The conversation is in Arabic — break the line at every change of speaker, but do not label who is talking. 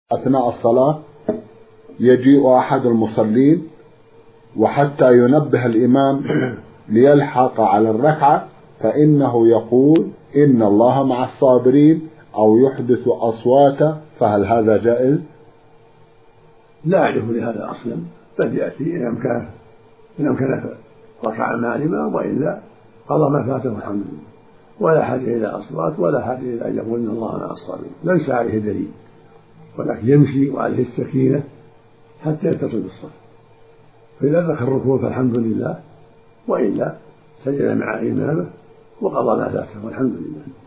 أثناء الصلاة يجيء أحد المصلين وحتى ينبه الإمام ليلحق على الركعة فإنه يقول إن الله مع الصابرين أو يحدث أصواتا، فهل هذا جائز؟
لا أعرف لهذا أصلا، بل يأتي إن أمكن ركع مع الإمام، وإلا قضى ما فاته الحمد لله، ولا حاجة إلى أصوات ولا حاجة إلى أن يقول إن الله مع الصابرين، ليس عليه دليل، ولكن يمشي وعليه السكينة حتى يتصل بالصف، فإذا ذكر الركوع فالحمد لله، وإلا سجد مع إمامه وقضى ما فاته والحمد لله.